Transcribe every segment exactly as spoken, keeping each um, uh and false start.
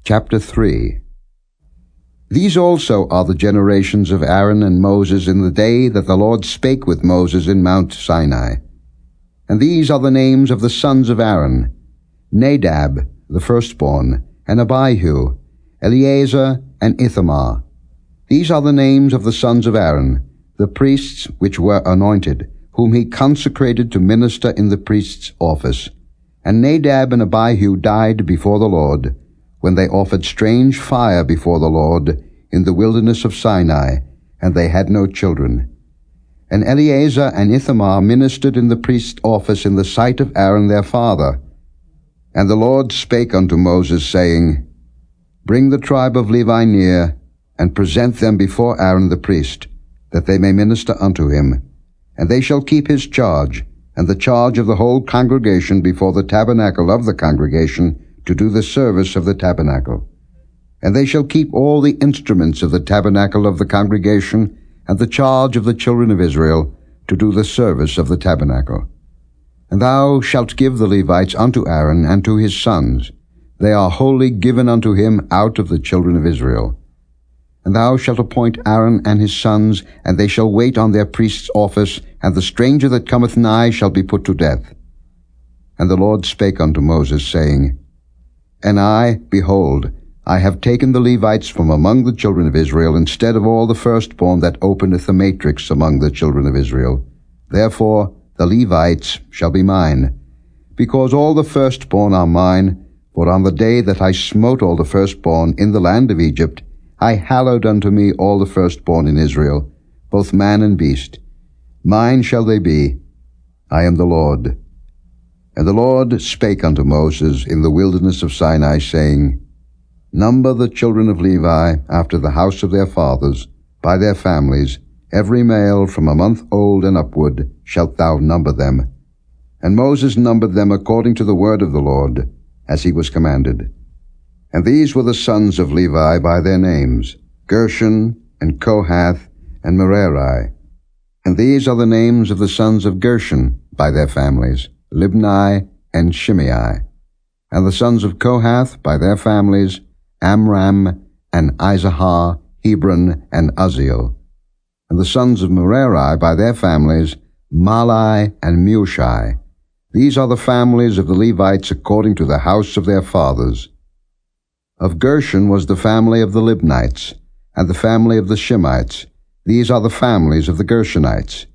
Chapter three. These also are the generations of Aaron and Moses in the day that the Lord spake with Moses in Mount Sinai. And these are the names of the sons of Aaron: Nadab, the firstborn, and Abihu, Eleazar, and Ithamar. These are the names of the sons of Aaron, the priests which were anointed, whom he consecrated to minister in the priest's office. And Nadab and Abihu died before the Lord, when they offered strange fire before the Lord in the wilderness of Sinai, and they had no children. And Eleazar and Ithamar ministered in the priest's office in the sight of Aaron their father. And the Lord spake unto Moses, saying, Bring the tribe of Levi near, and present them before Aaron the priest, that they may minister unto him. And they shall keep his charge, and the charge of the whole congregation before the tabernacle of the congregation, to do the service of the tabernacle. And they shall keep all the instruments of the tabernacle of the congregation, and the charge of the children of Israel, to do the service of the tabernacle. And thou shalt give the Levites unto Aaron and to his sons. They are wholly given unto him out of the children of Israel. And thou shalt appoint Aaron and his sons, and they shall wait on their priest's office, and the stranger that cometh nigh shall be put to death. And the Lord spake unto Moses, saying, And I, behold, I have taken the Levites from among the children of Israel, instead of all the firstborn that openeth the matrix among the children of Israel. Therefore the Levites shall be mine, because all the firstborn are mine. For on the day that I smote all the firstborn in the land of Egypt, I hallowed unto me all the firstborn in Israel, both man and beast. Mine shall they be. I am the Lord. And the Lord spake unto Moses in the wilderness of Sinai, saying, Number the children of Levi after the house of their fathers, by their families, every male from a month old and upward shalt thou number them. And Moses numbered them according to the word of the Lord, as he was commanded. And these were the sons of Levi by their names, Gershon, and Kohath, and Merari. And these are the names of the sons of Gershon by their families, Libni and Shimei. And the sons of Kohath by their families, Amram, and Izahar, Hebron, and Uzziel. And the sons of Merari by their families, Mahli and Mushi. These are the families of the Levites according to the house of their fathers. Of Gershon was the family of the Libnites, and the family of the Shimites. These are the families of the Gershonites.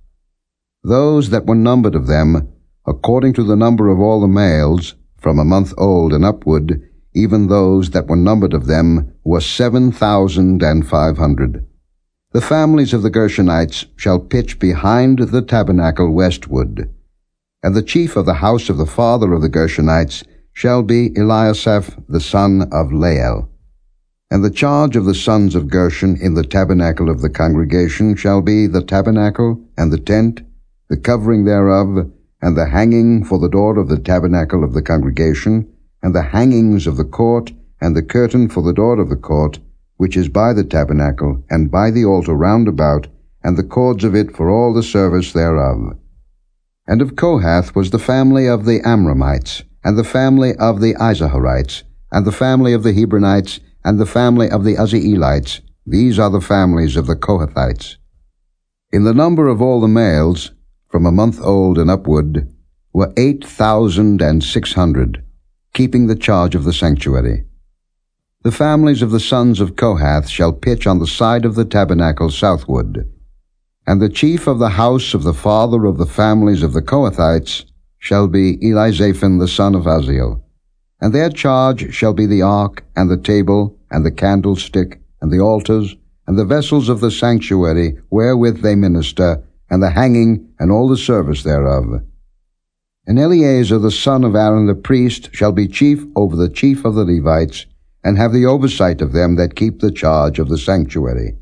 Those that were numbered of them, according to the number of all the males, from a month old and upward, even those that were numbered of them, were seven thousand and five hundred. The families of the Gershonites shall pitch behind the tabernacle westward. And the chief of the house of the father of the Gershonites shall be Eliasaph the son of Lael. And the charge of the sons of Gershon in the tabernacle of the congregation shall be the tabernacle, and the tent, the covering thereof, and the hanging for the door of the tabernacle of the congregation, and the hangings of the court, and the curtain for the door of the court, which is by the tabernacle, and by the altar round about, and the cords of it for all the service thereof. And of Kohath was the family of the Amramites, and the family of the Izaharites, and the family of the Hebronites, and the family of the Uzzielites. These are the families of the Kohathites. In the number of all the males, from a month old and upward, were eight thousand and six hundred, keeping the charge of the sanctuary. The families of the sons of Kohath shall pitch on the side of the tabernacle southward. And the chief of the house of the father of the families of the Kohathites shall be Elizaphan the son of Uzziel. And their charge shall be the ark, and the table, and the candlestick, and the altars, and the vessels of the sanctuary wherewith they minister, and the hanging, and all the service thereof. And Eleazar the son of Aaron the priest shall be chief over the chief of the Levites, and have the oversight of them that keep the charge of the sanctuary.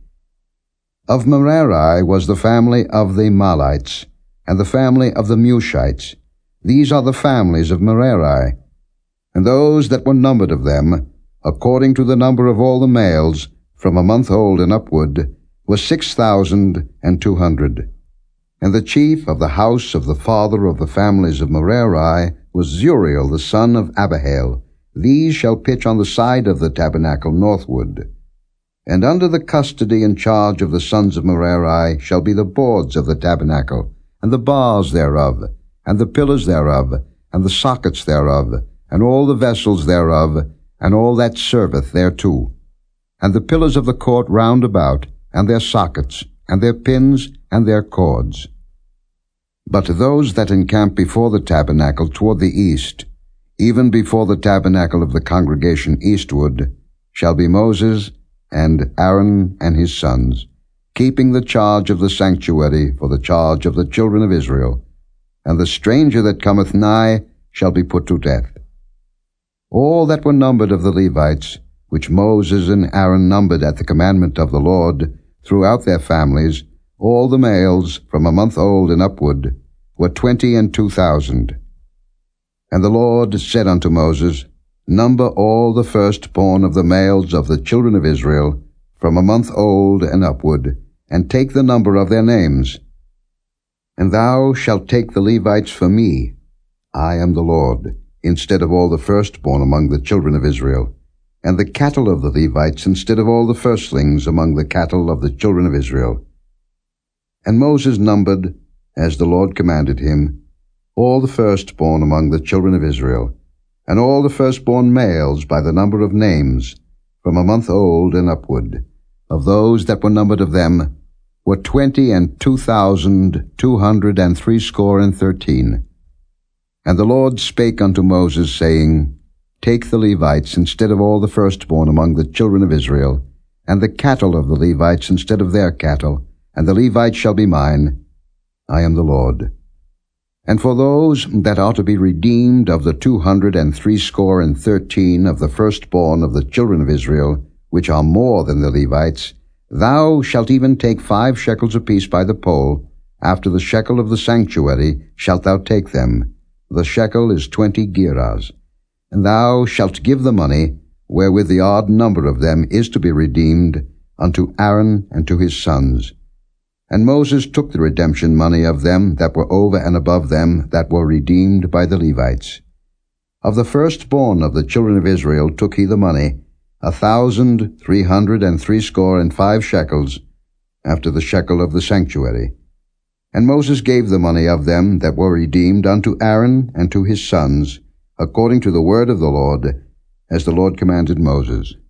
Of Merari was the family of the Mahlites, and the family of the Mushites. These are the families of Merari. And those that were numbered of them, according to the number of all the males, from a month old and upward, were six thousand and two hundred. And the chief of the house of the father of the families of Merari was Zuriel the son of Abihail. these shall pitch on the side of the tabernacle northward. And under the custody and charge of the sons of Merari shall be the boards of the tabernacle, and the bars thereof, and the pillars thereof, and the sockets thereof, and all the vessels thereof, and all that serveth thereto, and the pillars of the court round about, and their sockets, and their pins, and their cords. But those that encamp before the tabernacle toward the east, even before the tabernacle of the congregation eastward, shall be Moses and Aaron and his sons, keeping the charge of the sanctuary for the charge of the children of Israel, and the stranger that cometh nigh shall be put to death. All that were numbered of the Levites, which Moses and Aaron numbered at the commandment of the Lord, throughout their families, all the males from a month old and upward, were twenty and two thousand. And the Lord said unto Moses, Number all the firstborn of the males of the children of Israel, from a month old and upward, and take the number of their names. And thou shalt take the Levites for me, I am the Lord, instead of all the firstborn among the children of Israel, and the cattle of the Levites instead of all the firstlings among the cattle of the children of Israel. And Moses numbered, as the Lord commanded him, all the firstborn among the children of Israel, and all the firstborn males by the number of names, from a month old and upward, of those that were numbered of them, were twenty and two thousand two hundred and threescore and thirteen. And the Lord spake unto Moses, saying, Take the Levites instead of all the firstborn among the children of Israel, and the cattle of the Levites instead of their cattle, and the Levites shall be mine. I am the Lord. And for those that are to be redeemed of the two hundred and threescore and thirteen of the firstborn of the children of Israel, which are more than the Levites, thou shalt even take five shekels apiece by the poll, after the shekel of the sanctuary shalt thou take them. The shekel is twenty gerahs. And thou shalt give the money, wherewith the odd number of them is to be redeemed, unto Aaron and to his sons. And Moses took the redemption money of them that were over and above them that were redeemed by the Levites. Of the firstborn of the children of Israel took he the money, a thousand three hundred and threescore and five shekels, after the shekel of the sanctuary. And Moses gave the money of them that were redeemed unto Aaron and to his sons, according to the word of the Lord, as the Lord commanded Moses.